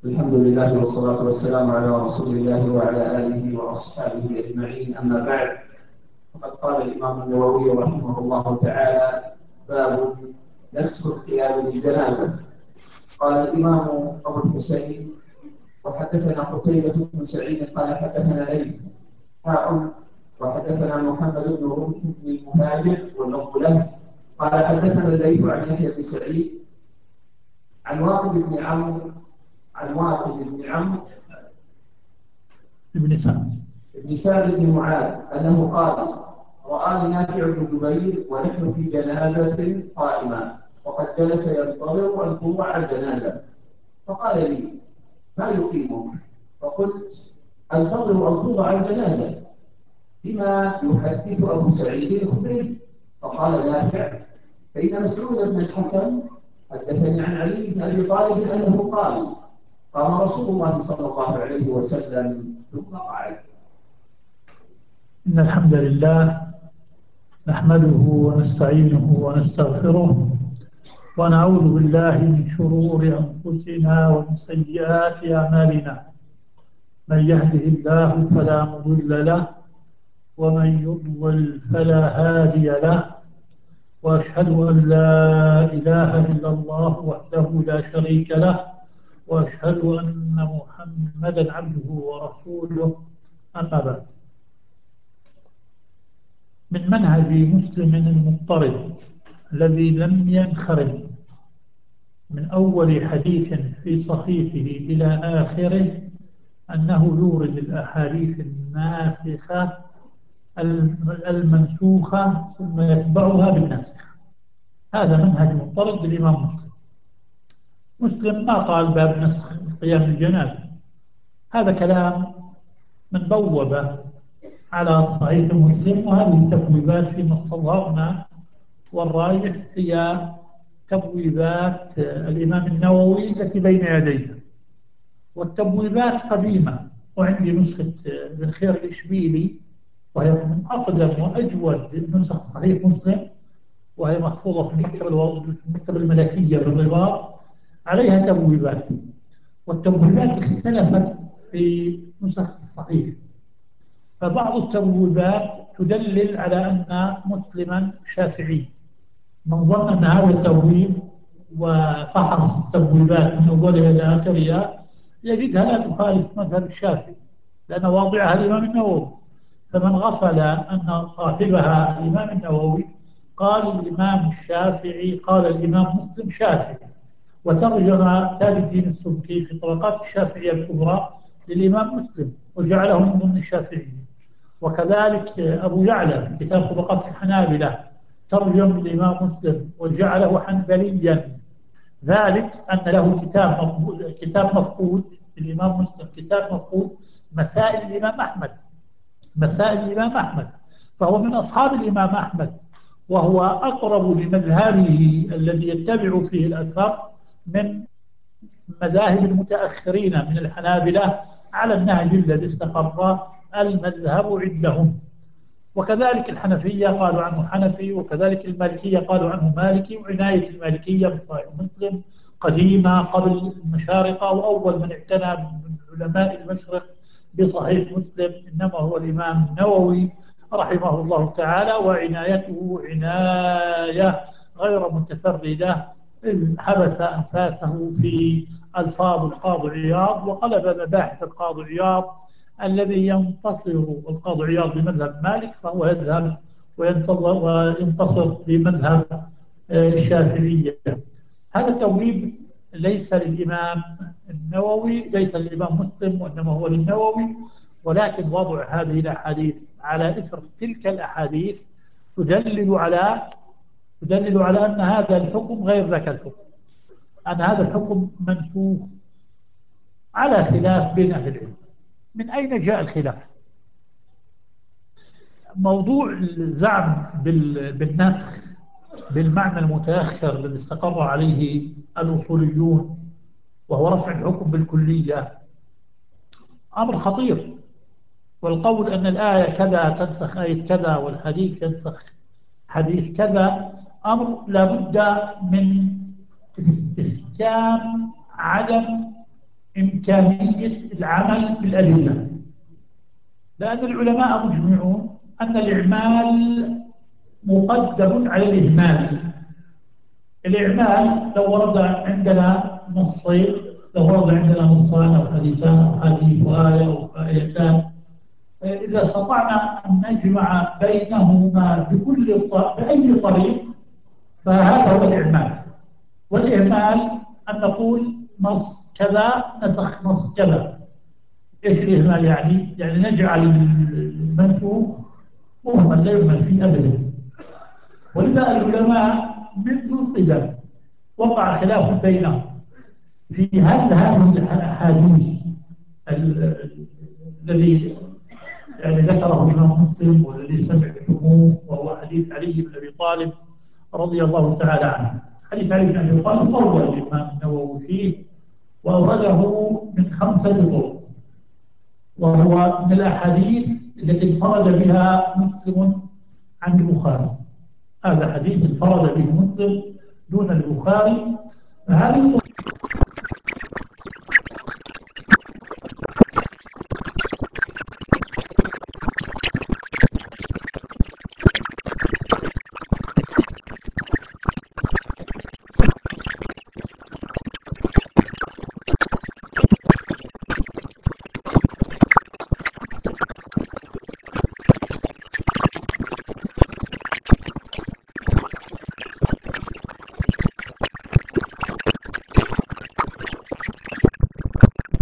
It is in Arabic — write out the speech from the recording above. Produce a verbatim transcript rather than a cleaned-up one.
الحمد لله والصلاة والسلام على رسول الله وعلى آله وأصحابه أجمعين، أما بعد. فقد قال الإمام النووي رحمه الله تعالى: باب نسك اغتيال الجنازة. قال الإمام أبو الحسين: وحدثنا قتيبة بن سعيد قال حدثنا ليث حاء وحدثنا محمد بن رمح بن المهاجر واللفظ له قال حدثنا الليث عن يحيى بن سعيد عن واقد بن عمرو عن واقد بن عمرو ابن سعد بن سعد بن معاذ أنه قال: رآني نافع بن جبير ونحن في جنازة قائمة وقد جلس ينتظر أن توضع الجنازة، فقال لي: ما يقيمك؟ فقلت: أنتظر أن توضع الجنازة. بما يحدث أبو سعيد الخدري؟ فقال نافع: فإن مسعود بن الحكم حدثني عن علي بن أبي طالب أنه قال: قام رسول الله صلى الله عليه وسلم ثم قعد. إن الحمد لله نحمده ونستعينه ونستغفره ونعوذ بالله من شرور أنفسنا ومن سيئات أعمالنا. من يهده الله فلا مضل له ومن يضلل فلا هادي له، وأشهد أن لا إله إلا الله وحده لا شريك له، وأشهد أن محمدا عبده ورسوله. أما بعد، من منهج مسلم المضطرد الذي لم ينخرم من أول حديث في صحيحه إلى آخره أنه يورد الأحاديث الناسخة المنسوخة ثم يتبعها بالناسخة. هذا منهج مضطرد للإمام مسلم. مسلم ما قال باب نسخ قيام الجنازة، هذا كلام من بوب على صحيح مسلم، وهذه التبويبات فيما استظهرنا والراجح هي تبويبات الإمام النووي التي بين يدينا، والتبويبات قديمة. وعندي نسخة ابن خير الإشبيلي وهي من أقدم وأجود نسخ صحيح مسلم، وهي محفوظة في مكتب في المكتبة الملكية بالرباط، عليها تبويبات. والتبويبات اختلفت في نسخ الصحيح، فبعض التبويبات تدلل على أن مسلما شافعي. من ظن أن هذا التبويب وفحص التبويبات من أولها إلى آخرها يجدها لا تخالف مذهب الشافعي، لأن واضعها الإمام النووي. فمن غفل أن صاحبها الإمام النووي قال الإمام الشافعي قال الإمام مسلم شافعي، وترجم تاج الدين السبكي في طبقات الشافعية الكبرى للإمام مسلم وجعله من ضمن الشافعيين. وكذلك أبو يعلى في كتاب طبقات الحنابلة ترجم الإمام مسلم وجعله حنبليا، ذلك أن له كتاب مفقود كتاب مفقود الإمام مسلم كتاب مفقود مسائل الإمام أحمد مسائل الإمام أحمد فهو من أصحاب الإمام أحمد، وهو أقرب لمذهبه الذي يتبع فيه الأثر من مذاهب المتأخرين من الحنابلة على النهج الذي استقر المذهب عندهم. وكذلك الحنفية قالوا عنه حنفي، وكذلك المالكية قالوا عنه مالكي. وعناية المالكية بصحيح مسلم قديمة قبل المشارقة، وأول من اعتنى من علماء المشرق بصحيح مسلم إنما هو الإمام النووي رحمه الله تعالى، وعنايته عناية غير متفردة، إذ حبس أنفاسه في ألفاظ القاضي عياض وقلب مباحث القاضي عياض الذي ينتصر القاضي عياض بمذهب مالك فهو يذهب وينتصر وينتصر بمذهب الشافعية. هذا التوهيب ليس للإمام النووي، ليس للإمام مسلم، وإنما هو للنووي. ولكن وضع هذه الأحاديث على إثر تلك الأحاديث تدلل على تدلل على أن هذا الحكم غير ذاك الحكم، أن هذا الحكم منسوخ على خلاف بين أهل العلم. من أين جاء الخلاف؟ موضوع الزعم بالنسخ بالمعنى المتأخر الذي استقر عليه الأصوليون وهو رفع الحكم بالكلية أمر خطير. والقول أن الآية كذا تنسخ آية كذا والحديث ينسخ حديث كذا أمر لابد من استحكام عدم إمكانية العمل بالأدلة، لأن العلماء مجمعون أن الإعمال مقدم على الإهمال. الإعمال لو ورد عندنا نصين، لو ورد عندنا نصان أو حديثان أو حديث وآية أو آيتان، إذا استطعنا أن نجمع بينهما بكل بأي طريق فهذا هو الإعمال. والإهمال أن نقول نص كذا نسخ نص كذا. إيش الإهمال يعني؟ يعني نجعل المنسوخ مهمل لا يهمل فيه أبدا. ولذا العلماء منذ القدم وقع خلاف بينهم في هل هذه الأحاديث الذي يعني ذكره الإمام مسلم والذي سمعتموه وهو حديث علي بن أبي طالب رضي الله تعالى عنه. حديث علي بن أبي طالب طول الإمام النووي فيه وأورده من خمسة طرق، وهو من الأحاديث التي انفرد بها مسلم عن البخاري. هذا حديث انفرد به مسلم دون البخاري. فهذه